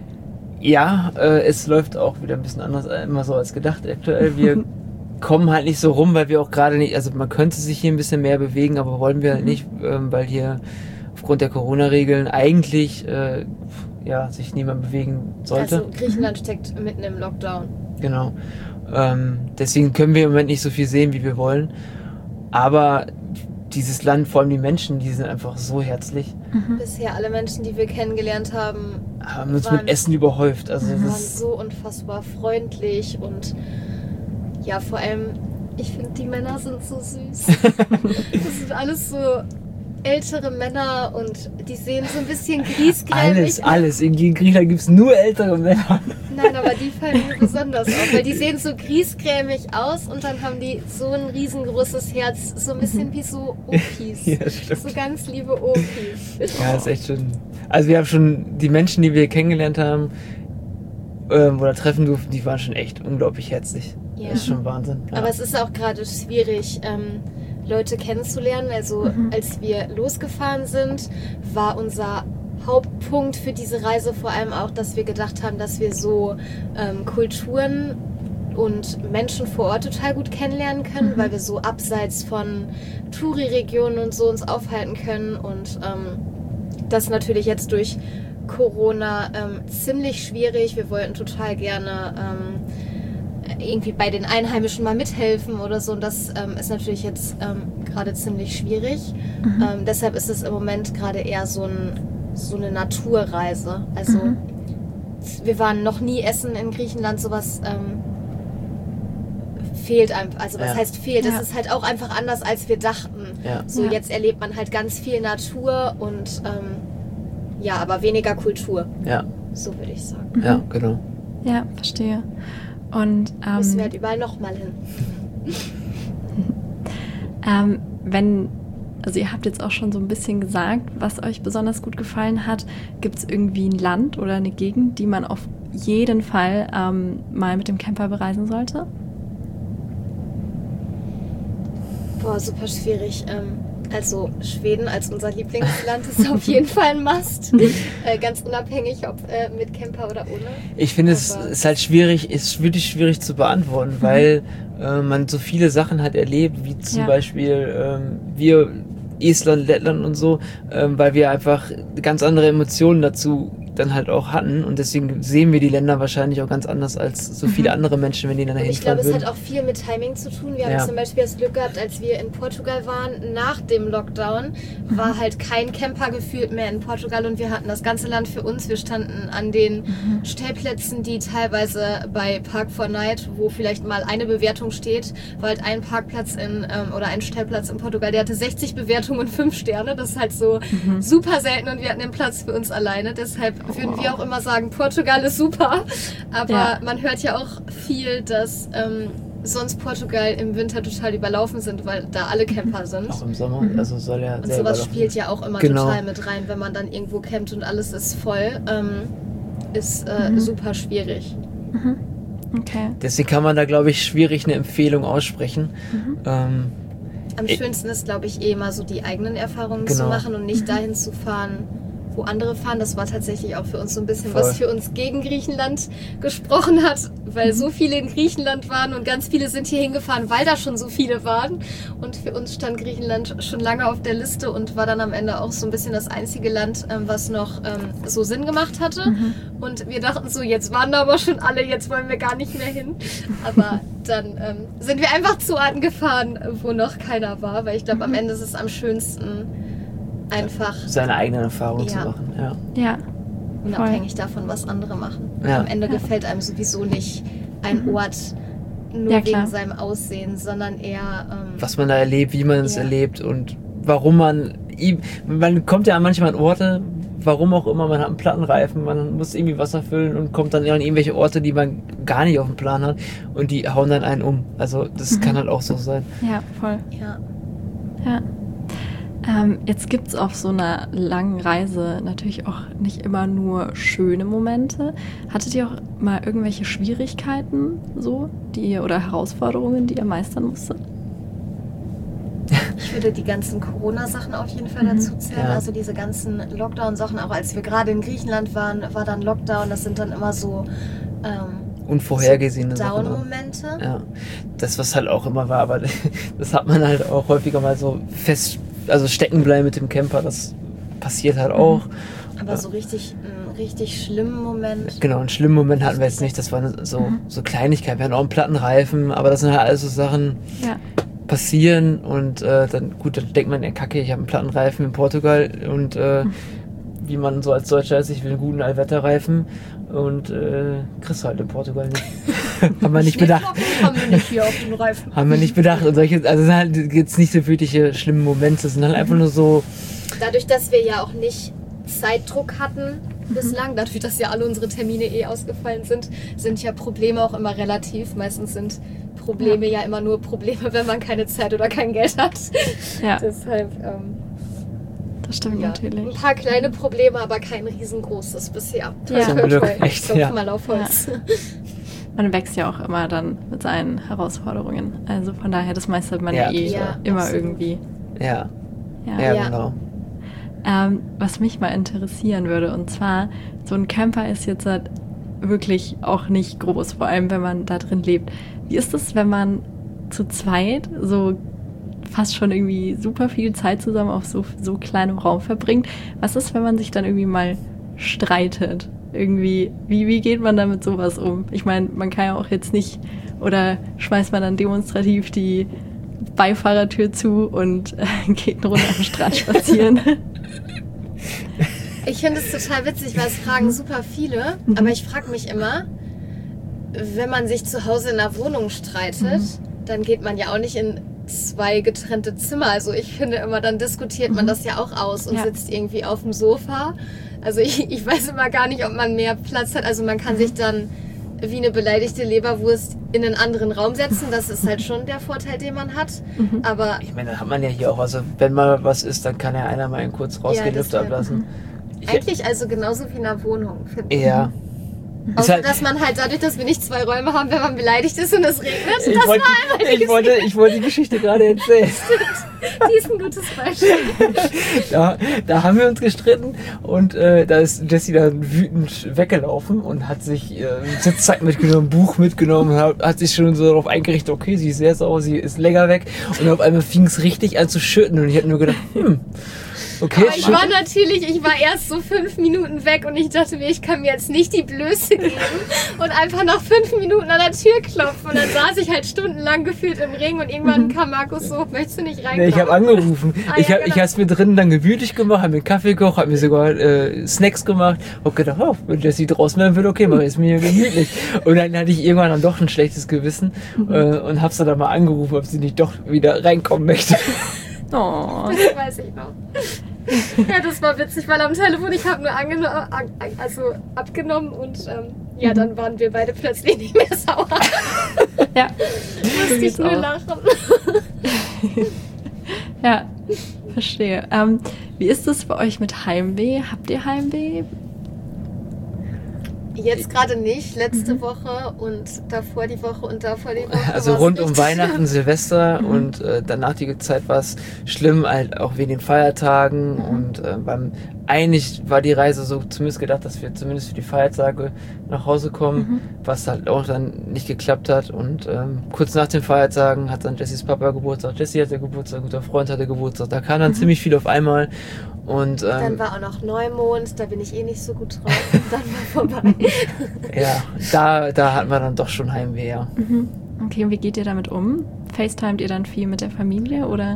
ja, äh, es läuft auch wieder ein bisschen anders äh, immer so als gedacht aktuell. Wir kommen halt nicht so rum, weil wir auch gerade nicht, also man könnte sich hier ein bisschen mehr bewegen, aber wollen wir Mhm. nicht, ähm, weil hier aufgrund der Corona-Regeln eigentlich äh, ja, sich niemand bewegen sollte. Also Griechenland steckt mitten im Lockdown. Genau. Ähm, deswegen können wir im Moment nicht so viel sehen, wie wir wollen. Aber dieses Land, vor allem die Menschen, die sind einfach so herzlich, Mhm. Bisher alle Menschen, die wir kennengelernt haben, haben uns Waren- mit Essen überhäuft. Also Mhm. waren das ist, so unfassbar freundlich und ja, vor allem, ich finde, die Männer sind so süß. Das sind alles so ältere Männer und die sehen so ein bisschen griesgrämig alles, alles. In Griechenland gibt es nur ältere Männer. Nein, aber die fallen mir besonders auf, weil die sehen so griesgrämig aus und dann haben die so ein riesengroßes Herz, so ein bisschen wie so Opis. Ja, stimmt. So ganz liebe Opis. Ja, ist echt schön. Also wir haben schon die Menschen, die wir kennengelernt haben ähm, oder treffen durften, die waren schon echt unglaublich herzlich. Ja. Das ist schon Wahnsinn. Ja. Aber es ist auch gerade schwierig, ähm, Leute kennenzulernen. Also Mhm. als wir losgefahren sind, war unser Hauptpunkt für diese Reise vor allem auch, dass wir gedacht haben, dass wir so ähm, Kulturen und Menschen vor Ort total gut kennenlernen können, Mhm. weil wir so abseits von Touri-Regionen und so uns aufhalten können. Und ähm, das natürlich jetzt durch Corona ähm, ziemlich schwierig. Wir wollten total gerne ähm, irgendwie bei den Einheimischen mal mithelfen oder so. Und das ähm, ist natürlich jetzt ähm, gerade ziemlich schwierig. Mhm. Ähm, deshalb ist es im Moment gerade eher so, ein, so eine Naturreise. Also Mhm. wir waren noch nie essen in Griechenland, sowas ähm, fehlt einfach. Also was Ja. heißt fehlt? Ja. Es ist halt auch einfach anders, als wir dachten. Ja. So Ja. jetzt erlebt man halt ganz viel Natur und ähm, ja, aber weniger Kultur. Ja, So würde ich sagen. Mhm. ja, genau. Ja, verstehe. Und Müssen wir ähm, halt überall nochmal hin. ähm, wenn Also ihr habt jetzt auch schon so ein bisschen gesagt, was euch besonders gut gefallen hat. Gibt es irgendwie ein Land oder eine Gegend, die man auf jeden Fall ähm, mal mit dem Camper bereisen sollte? Boah, super schwierig. Ähm, also Schweden als unser Lieblingsland ist auf jeden Fall ein Must. äh, ganz unabhängig, ob äh, mit Camper oder ohne. Ich finde, es ist halt schwierig, ist wirklich schwierig zu beantworten, mhm. weil äh, man so viele Sachen hat erlebt, wie zum ja. Beispiel ähm, wir, Estland, Lettland und so, ähm, weil wir einfach ganz andere Emotionen dazu dann halt auch hatten und deswegen sehen wir die Länder wahrscheinlich auch ganz anders als so viele andere Menschen, wenn die dann dahin fahren würden. Ich glaube, es hat auch viel mit Timing zu tun. Wir ja. haben zum Beispiel das Glück gehabt, als wir in Portugal waren, nach dem Lockdown, war halt kein Camper gefühlt mehr in Portugal und wir hatten das ganze Land für uns. Wir standen an den mhm. Stellplätzen, die teilweise bei Park four Night, wo vielleicht mal eine Bewertung steht, war halt ein Parkplatz in ähm, oder ein Stellplatz in Portugal, der hatte sechzig Bewertungen und fünf Sterne. Das ist halt so mhm. super selten und wir hatten den Platz für uns alleine. Deshalb würden wir auch immer sagen, Portugal ist super, aber ja. man hört ja auch viel, dass ähm, sonst Portugal im Winter total überlaufen sind, weil da alle Camper sind. Auch im Sommer, also soll ja und sehr sowas spielt ja auch immer genau. total mit rein, wenn man dann irgendwo campt und alles ist voll, ähm, ist äh, mhm. super schwierig. Mhm. Okay. Deswegen kann man da, glaube ich, schwierig eine Empfehlung aussprechen. Mhm. Ähm, Am schönsten ist, glaube ich, eh mal so die eigenen Erfahrungen genau. zu machen und nicht dahin zu fahren, wo andere fahren. Das war tatsächlich auch für uns so ein bisschen, Voll. was für uns gegen Griechenland gesprochen hat, weil so viele in Griechenland waren und ganz viele sind hier hingefahren, weil da schon so viele waren. Und für uns stand Griechenland schon lange auf der Liste und war dann am Ende auch so ein bisschen das einzige Land, ähm, was noch ähm, so Sinn gemacht hatte. Mhm. Und wir dachten so, jetzt waren da aber schon alle, jetzt wollen wir gar nicht mehr hin. Aber dann ähm, sind wir einfach zu Orten gefahren, wo noch keiner war, weil ich glaube, am Ende ist es am schönsten, einfach seine eigenen Erfahrungen ja. zu machen. Ja. ja. Unabhängig davon, was andere machen. Ja. Am Ende ja. gefällt einem sowieso nicht ein mhm. Ort nur ja, wegen seinem Aussehen, sondern eher ähm, was man da erlebt, wie man es ja. erlebt und warum man man kommt ja manchmal an Orte, warum auch immer, man hat einen Plattenreifen, man muss irgendwie Wasser füllen und kommt dann an irgendwelche Orte, die man gar nicht auf dem Plan hat und die hauen dann einen um. Also das mhm. kann halt auch so sein. Ja, voll. Ja. Ja. Ähm, jetzt gibt es auf so einer langen Reise natürlich auch nicht immer nur schöne Momente. Hattet ihr auch mal irgendwelche Schwierigkeiten so, die ihr, oder Herausforderungen, die ihr meistern musstet? Ich würde die ganzen Corona-Sachen auf jeden Fall dazu zählen. Ja. Also diese ganzen Lockdown-Sachen, auch als wir gerade in Griechenland waren, war dann Lockdown. Das sind dann immer so ähm, unvorhergesehene so Sachen. Down-Momente. Ja, das was halt auch immer war, aber das hat man halt auch häufiger mal so fest, also stecken bleiben mit dem Camper, das passiert halt auch. Aber so richtig, einen richtig schlimmen Moment. Genau, einen schlimmen Moment hatten wir jetzt nicht, das waren so, mhm. so Kleinigkeiten, wir hatten auch einen Plattenreifen, aber das sind halt alles so Sachen, ja. passieren und äh, dann, gut, dann denkt man, ja kacke, ich habe einen Plattenreifen in Portugal und äh, mhm. wie man so als Deutscher ist, ich will einen guten Allwetterreifen und äh, kriegst du halt in Portugal nicht. Haben wir nicht bedacht. Haben wir nicht hier auf den Reifen. Haben wir nicht bedacht. Und solche, also es sind halt jetzt nicht so wirkliche schlimme Momente, es sind halt einfach nur so. Dadurch, dass wir ja auch nicht Zeitdruck hatten bislang, dadurch, dass ja alle unsere Termine eh ausgefallen sind, sind ja Probleme auch immer relativ. Meistens sind Probleme ja, ja immer nur Probleme, wenn man keine Zeit oder kein Geld hat. Ja. Deshalb, ähm, das stimmt ja, natürlich. ein paar kleine Probleme, aber kein riesengroßes bisher. Ja. Zum Glück, echt, ich klopfe ja. mal auf Holz. Ja. Man wächst ja auch immer dann mit seinen Herausforderungen. Also von daher, das meistert man ja, ja eh ja, immer absolut. irgendwie. Ja, ja, ja, ja. genau. Ähm, was mich mal interessieren würde, und zwar, so ein Camper ist jetzt halt wirklich auch nicht groß, vor allem wenn man da drin lebt. Wie ist es, wenn man zu zweit so fast schon irgendwie super viel Zeit zusammen auf so, so kleinem Raum verbringt? Was ist, wenn man sich dann irgendwie mal streitet? Irgendwie, wie, wie geht man da mit sowas um? Ich meine, man kann ja auch jetzt nicht, oder schmeißt man dann demonstrativ die Beifahrertür zu und äh, geht eine Runde am Strand spazieren? Ich finde es total witzig, weil es fragen super viele, mhm. aber ich frage mich immer, wenn man sich zu Hause in einer Wohnung streitet, mhm. dann geht man ja auch nicht in zwei getrennte Zimmer. Also ich finde immer, dann diskutiert man das ja auch aus und ja. sitzt irgendwie auf dem Sofa. Also ich, ich weiß immer gar nicht, ob man mehr Platz hat. Also man kann sich dann wie eine beleidigte Leberwurst in einen anderen Raum setzen. Das ist halt schon der Vorteil, den man hat. Mhm. Aber Ich meine, das hat man ja hier auch. Also wenn mal was ist, dann kann ja einer mal kurz rausgehen, Ja, das Luft wär- ablassen. Ich- eigentlich also genauso wie in einer Wohnung, finde ich. Ja. Ist Außer, halt- dass man halt dadurch, dass wir nicht zwei Räume haben, wenn man beleidigt ist und es regnet, Ich das wollte, war einmal ich, wollte, ich wollte die Geschichte gerade erzählen. die ist ein gutes Beispiel. Da, da haben wir uns gestritten und äh, da ist Jessie dann wütend weggelaufen und hat sich äh, Sitzzeit mitgenommen, Buch mitgenommen, hat, hat sich schon so darauf eingerichtet, okay, sie ist sehr sauer, sie ist länger weg und auf einmal fing es richtig an zu schütten und ich hätte nur gedacht, hm, okay. Aber ich war natürlich, ich war erst so fünf Minuten weg und ich dachte mir, ich kann mir jetzt nicht die Blöße geben und einfach nach fünf Minuten an der Tür klopfen. Und dann saß ich halt stundenlang gefühlt im Ring und irgendwann kam Markus so, möchtest du nicht reinkommen? Nee, ich habe angerufen. Ah, ich ja, habe genau. ich es mir drinnen dann gemütlich gemacht, habe mir Kaffee gekocht, habe mir sogar äh, Snacks gemacht. Hab gedacht, oh, wenn Jessie draußen werden würde, okay, mach ist mir hier gemütlich. Und dann hatte ich irgendwann dann doch ein schlechtes Gewissen äh, und habe sie dann mal angerufen, ob sie nicht doch wieder reinkommen möchte. Oh. Das weiß ich noch. Ja, das war witzig, weil am Telefon, ich habe nur angeno- an- also abgenommen und ähm, ja, dann waren wir beide plötzlich nicht mehr sauer. Ja. Musste ich geht's nur auch. lachen. Ja, verstehe. Ähm, wie ist es bei euch mit Heimweh? Habt ihr Heimweh? Jetzt gerade nicht, letzte Woche und davor die Woche und davor die Woche. Also war's rund um richtig Weihnachten, Silvester und äh, danach die Zeit war es schlimm, halt auch wegen den Feiertagen und äh, beim eigentlich war die Reise so zumindest gedacht, dass wir zumindest für die Feiertage nach Hause kommen, Mhm. was halt auch dann nicht geklappt hat und ähm, kurz nach den Feiertagen hat dann Jessies Papa Geburtstag, Jessie hatte Geburtstag, ein guter Freund hatte Geburtstag, da kam dann ziemlich viel auf einmal und Dann ähm, war auch noch Neumond, da bin ich eh nicht so gut drauf. Und dann war vorbei. ja, da, da hatten wir dann doch schon Heimweh, ja. Mhm. Okay, und wie geht ihr damit um? FaceTimet ihr dann viel mit der Familie oder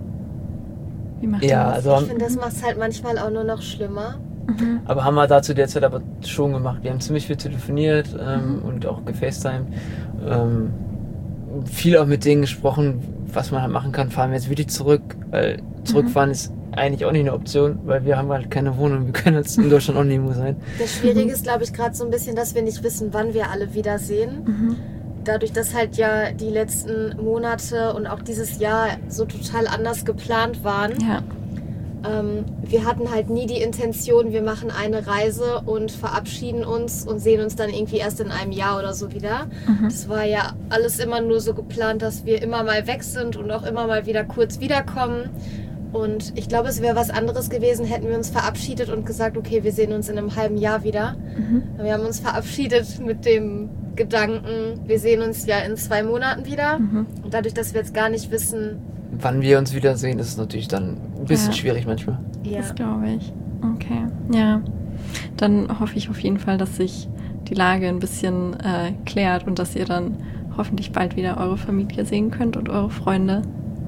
wie macht Ja, ihr das? also Ich finde, das macht es halt manchmal auch nur noch schlimmer. Mhm. Aber haben wir da zu der Zeit aber schon gemacht. Wir haben ziemlich viel telefoniert ähm, und auch gefacetimed. Ähm, viel auch mit denen gesprochen, was man halt machen kann. Fahren wir jetzt wirklich zurück, weil zurückfahren ist eigentlich auch nicht eine Option, weil wir haben halt keine Wohnung. Wir können jetzt in Deutschland auch nirgendwo sein. Das Schwierige ist, glaube ich, gerade so ein bisschen, dass wir nicht wissen, wann wir alle wiedersehen. Mhm. Dadurch, dass halt ja die letzten Monate und auch dieses Jahr so total anders geplant waren. Ja. Ähm, wir hatten halt nie die Intention, wir machen eine Reise und verabschieden uns und sehen uns dann irgendwie erst in einem Jahr oder so wieder. Mhm. Das war ja alles immer nur so geplant, dass wir immer mal weg sind und auch immer mal wieder kurz wiederkommen. Und ich glaube, es wäre was anderes gewesen, hätten wir uns verabschiedet und gesagt, okay, wir sehen uns in einem halben Jahr wieder. Mhm. Wir haben uns verabschiedet mit dem Gedanken, wir sehen uns ja in zwei Monaten wieder. Mhm. Und dadurch, dass wir jetzt gar nicht wissen, Wann wir uns wiedersehen, ist natürlich dann ein bisschen Ja. schwierig manchmal. ja, Das glaube ich. Okay, ja. Dann hoffe ich auf jeden Fall, dass sich die Lage ein bisschen äh, klärt und dass ihr dann hoffentlich bald wieder eure Familie sehen könnt und eure Freunde.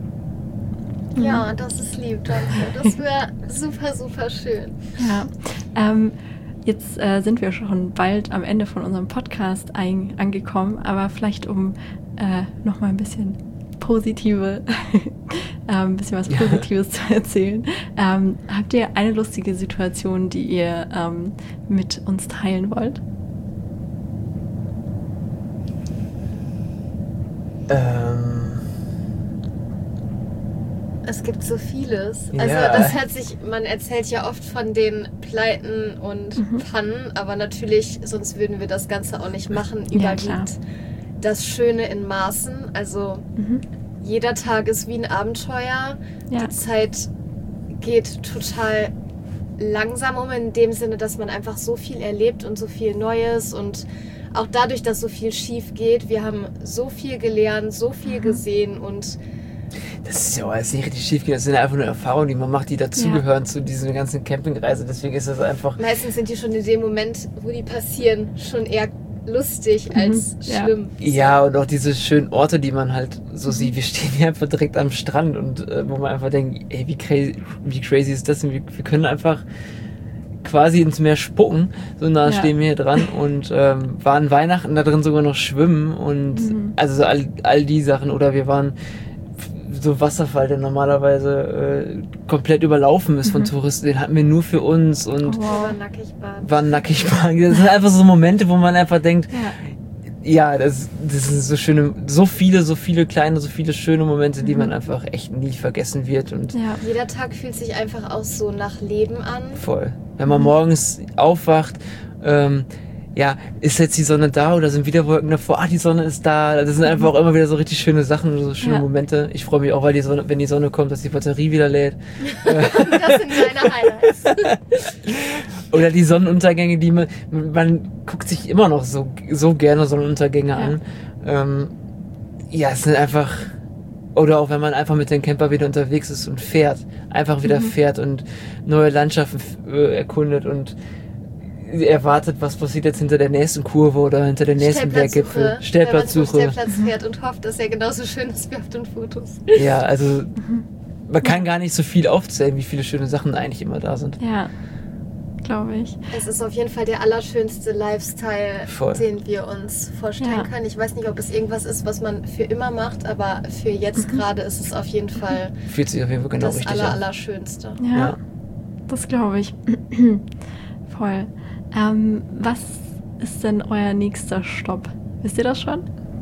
ja, das ist lieb, danke. Das wäre super, super schön. Ja. Ähm, jetzt äh, sind wir schon bald am Ende von unserem Podcast ein, angekommen, aber vielleicht um äh, nochmal ein bisschen positive, äh, ein bisschen was Ja. Positives zu erzählen. Ähm, habt ihr eine lustige Situation, die ihr ähm, mit uns teilen wollt? Ähm, Es gibt so vieles. Also Ja. das hört sich, man erzählt ja oft von den Pleiten und Mhm. Pannen, aber natürlich, sonst würden wir das Ganze auch nicht machen, Ja, klar. überwiegt das Schöne in Maßen. Also Mhm. jeder Tag ist wie ein Abenteuer. Ja. Die Zeit geht total langsam um, in dem Sinne, dass man einfach so viel erlebt und so viel Neues und auch dadurch, dass so viel schief geht, wir haben so viel gelernt, so viel Mhm. gesehen und das ist ja auch alles nicht richtig schief gehen. Das sind einfach nur Erfahrungen, die man macht, die dazugehören zu dieser ganzen Campingreise. Deswegen ist das einfach. meistens sind die schon in dem Moment, wo die passieren, schon eher lustig als Mhm, ja. schlimm. Ja, und auch diese schönen Orte, die man halt so sieht. Wir stehen hier einfach direkt am Strand und äh, wo man einfach denkt, ey, wie crazy, wie crazy ist das denn? Wir, wir können einfach quasi ins Meer spucken. So nah Ja. stehen wir hier dran und ähm, waren Weihnachten da drin sogar noch schwimmen und Mhm. also so all, all die Sachen. Oder wir waren so Wasserfall, der normalerweise äh, komplett überlaufen ist von Mhm. Touristen. Den hatten wir nur für uns und Oh, wow. Aber nackig baden. waren nackig baden. Das sind einfach so Momente, wo man einfach denkt, Ja. ja, das, das sind so schöne, so viele, so viele kleine, so viele schöne Momente, die man einfach echt nie vergessen wird. Und Ja. Jeder Tag fühlt sich einfach auch so nach Leben an. voll. Wenn man morgens aufwacht, ähm, ja, ist jetzt die Sonne da oder sind wieder Wolken davor? Ah, die Sonne ist da. Das sind einfach auch immer wieder so richtig schöne Sachen, so schöne Ja. Momente. Ich freue mich auch, weil die Sonne, wenn die Sonne kommt, dass die Batterie wieder lädt. Das sind deine Highlights. Oder die Sonnenuntergänge, die man, man guckt sich immer noch so, so gerne Sonnenuntergänge Ja. an. Ähm, ja, es sind einfach, oder auch wenn man einfach mit dem Camper wieder unterwegs ist und fährt, einfach wieder Mhm. fährt und neue Landschaften äh, erkundet und erwartet, was passiert jetzt hinter der nächsten Kurve oder hinter der nächsten Berggipfel. Stellplatzsuche. Wenn man zum Stellplatzsuche. Stellplatz fährt und hofft, dass er genauso schön ist wie auf den Fotos. Ja, also man kann gar nicht so viel aufzählen, wie viele schöne Sachen eigentlich immer da sind. Ja, glaube ich. Es ist auf jeden Fall der allerschönste Lifestyle, Voll. den wir uns vorstellen Ja. können. Ich weiß nicht, ob es irgendwas ist, was man für immer macht, aber für jetzt gerade ist es auf jeden Fall Fühlt sich auf jeden Fall genau das richtig aller, an. Allerschönste. Ja, Ja. das glaube ich. Voll. Ähm, was ist denn euer nächster Stopp? Wisst ihr das schon?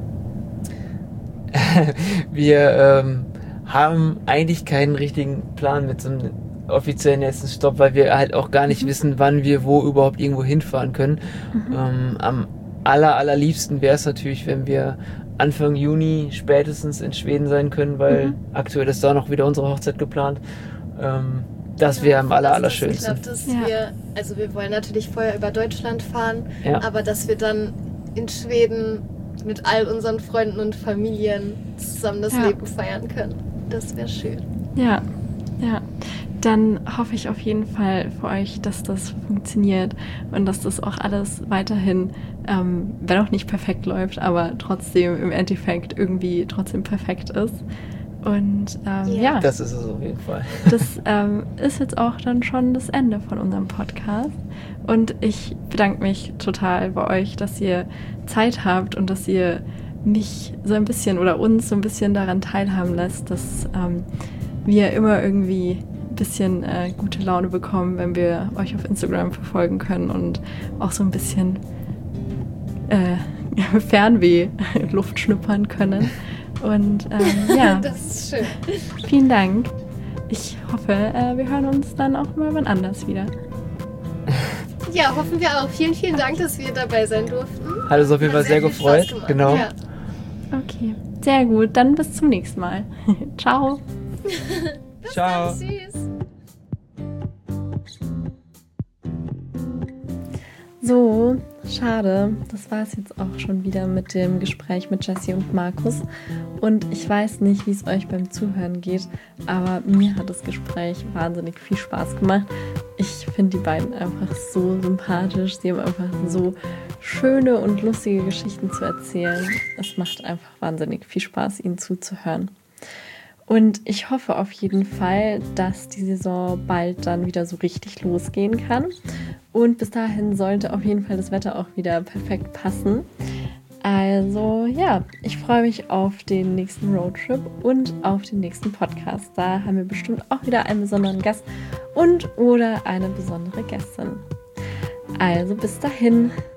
Wir ähm, haben eigentlich keinen richtigen Plan mit so einem offiziellen nächsten Stopp, weil wir halt auch gar nicht wissen, wann wir wo überhaupt irgendwo hinfahren können. Ähm, am aller, allerliebsten wäre es natürlich, wenn wir Anfang Juni spätestens in Schweden sein können, weil Mhm. aktuell ist da noch wieder unsere Hochzeit geplant. Ähm, das wäre am aller, Dass das allerschönsten. geklappt ist, Ja. wir, also wir wollen natürlich vorher über Deutschland fahren, Ja. aber dass wir dann in Schweden mit all unseren Freunden und Familien zusammen das Ja. Leben feiern können. Das wäre schön. Ja, ja. Dann hoffe ich auf jeden Fall für euch, dass das funktioniert und dass das auch alles weiterhin, ähm, wenn auch nicht perfekt läuft, aber trotzdem im Endeffekt irgendwie trotzdem perfekt ist. Und ähm, Ja. ja, Das ist es auf jeden Fall. das ähm, ist jetzt auch dann schon das Ende von unserem Podcast. Und ich bedanke mich total bei euch, dass ihr Zeit habt und dass ihr mich so ein bisschen oder uns so ein bisschen daran teilhaben lässt, dass ähm, wir immer irgendwie ein bisschen äh, gute Laune bekommen, wenn wir euch auf Instagram verfolgen können und auch so ein bisschen äh, Fernweh-Luft schnuppern können. Und ähm, ja, Das ist schön. vielen Dank. Ich hoffe, äh, wir hören uns dann auch mal wann anders wieder. Ja, hoffen wir auch. Vielen, vielen Dank, dass wir dabei sein durften. Hat uns auf jeden Fall Hat sehr viel Spaß gefreut. gemacht. Genau. Ja. Okay, sehr gut. Dann bis zum nächsten Mal. Ciao. Bis Ciao. dann, tschüss. So, schade. Das war es jetzt auch schon wieder mit dem Gespräch mit Jessie und Markus. Und ich weiß nicht, wie es euch beim Zuhören geht, aber mir hat das Gespräch wahnsinnig viel Spaß gemacht. Ich finde die beiden einfach so sympathisch. Sie haben einfach so schöne und lustige Geschichten zu erzählen. Es macht einfach wahnsinnig viel Spaß, ihnen zuzuhören. Und ich hoffe auf jeden Fall, dass die Saison bald dann wieder so richtig losgehen kann. Und bis dahin sollte auf jeden Fall das Wetter auch wieder perfekt passen. Also ja, ich freue mich auf den nächsten Roadtrip und auf den nächsten Podcast. Da haben wir bestimmt auch wieder einen besonderen Gast und oder eine besondere Gästin. Also bis dahin.